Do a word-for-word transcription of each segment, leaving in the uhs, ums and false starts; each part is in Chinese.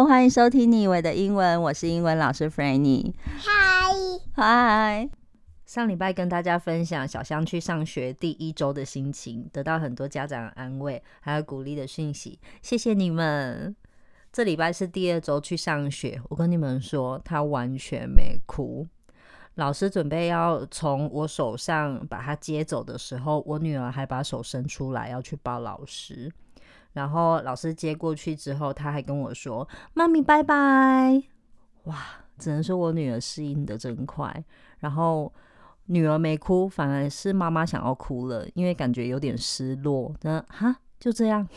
Hello， 欢迎收听你以为的英文，我是英文老师 Frannie。 嗨嗨，上礼拜跟大家分享小香去上学第一周的心情，得到很多家长的安慰还有鼓励的讯息，谢谢你们。这礼拜是第二周去上学，我跟你们说她完全没哭。老师准备要从我手上把她接走的时候，我女儿还把手伸出来要去抱老师，然后老师接过去之后，她还跟我说妈咪拜拜。哇，只能说我女儿适应的真快，然后女儿没哭，反而是妈妈想要哭了，因为感觉有点失落。那哈就这样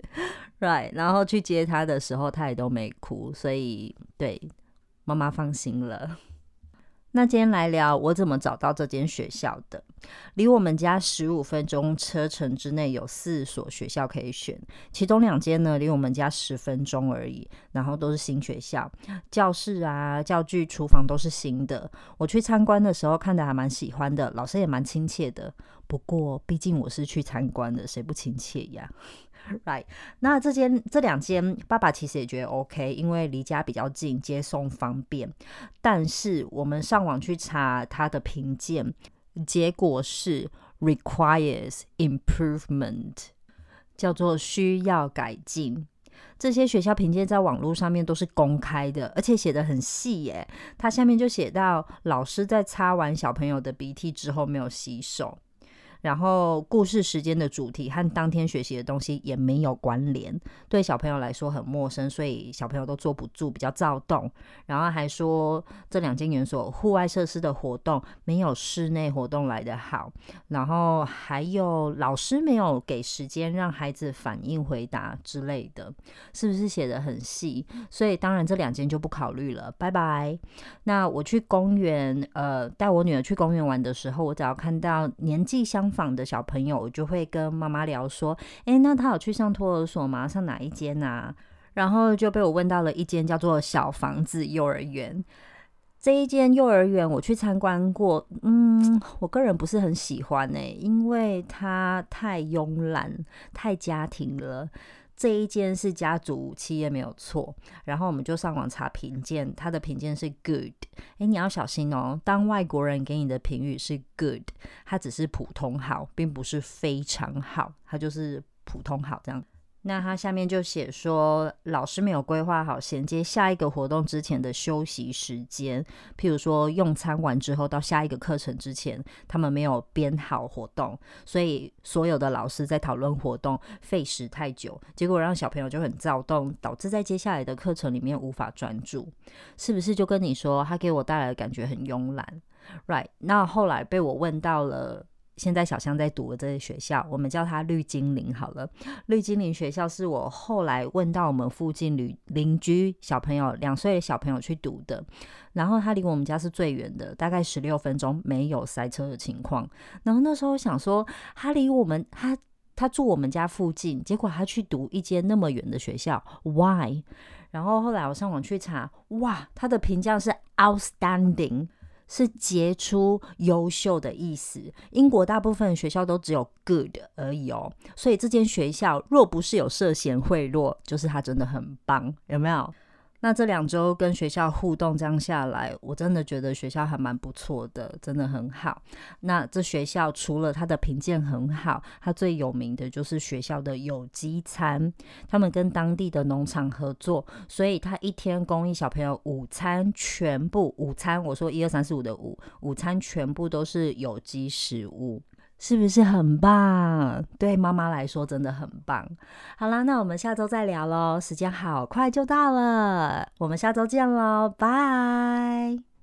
right， 然后去接她的时候她也都没哭，所以对妈妈放心了。那今天来聊我怎么找到这间学校的。离我们家十五分钟车程之内有四所学校可以选，其中两间呢离我们家十分钟而已，然后都是新学校，教室啊、教具、厨房都是新的。我去参观的时候看得还蛮喜欢的，老师也蛮亲切的。不过毕竟我是去参观的，谁不亲切呀？Right， 那这间这两间爸爸其实也觉得 OK， 因为离家比较近，接送方便。但是我们上网去查他的评鉴，结果是 requires improvement， 叫做需要改进。这些学校评鉴在网络上面都是公开的，而且写得很细耶。它下面就写到老师在擦完小朋友的鼻涕之后没有洗手，然后故事时间的主题和当天学习的东西也没有关联，对小朋友来说很陌生，所以小朋友都坐不住，比较躁动。然后还说这两间园所户外设施的活动没有室内活动来得好，然后还有老师没有给时间让孩子反应回答之类的，是不是写得很细？所以当然这两间就不考虑了，拜拜。那我去公园呃，带我女儿去公园玩的时候，我只要看到年纪相仿的小朋友，我就会跟妈妈聊说，诶，那他有去上托儿所吗？上哪一间啊？然后就被我问到了一间叫做小房子幼儿园。这一间幼儿园我去参观过，嗯，我个人不是很喜欢欸，因为它太慵懒太家庭了。这一间是家族企业没有错，然后我们就上网查评鉴，它的评鉴是 good。 诶，你要小心哦，当外国人给你的评语是 good， 它只是普通好，并不是非常好，它就是普通好这样。那他下面就写说，老师没有规划好衔接下一个活动之前的休息时间，譬如说用餐完之后到下一个课程之前，他们没有编好活动，所以所有的老师在讨论活动费时太久，结果让小朋友就很躁动，导致在接下来的课程里面无法专注。是不是就跟你说他给我带来的感觉很慵懒 Right， 那后来被我问到了现在小香在读的这些学校，我们叫它绿精灵好了。绿精灵学校是我后来问到我们附近邻居小朋友两岁的小朋友去读的，然后他离我们家是最远的，大概十六分钟，没有塞车的情况。然后那时候想说他离我们他他住我们家附近，结果他去读一间那么远的学校 Why？ 然后后来我上网去查，哇，他的评价是 outstanding，是杰出优秀的意思。英国大部分学校都只有 good 而已哦，所以这间学校若不是有涉嫌贿赂，就是它真的很棒，有没有？那这两周跟学校互动这样下来，我真的觉得学校还蛮不错的，真的很好。那这学校除了它的评鉴很好，它最有名的就是学校的有机餐，他们跟当地的农场合作，所以他一天供应小朋友午餐全部午餐，我说一二三四五的午午餐全部都是有机食物，是不是很棒？对妈妈来说真的很棒。好啦，那我们下周再聊咯，时间好快就到了，我们下周见咯，拜。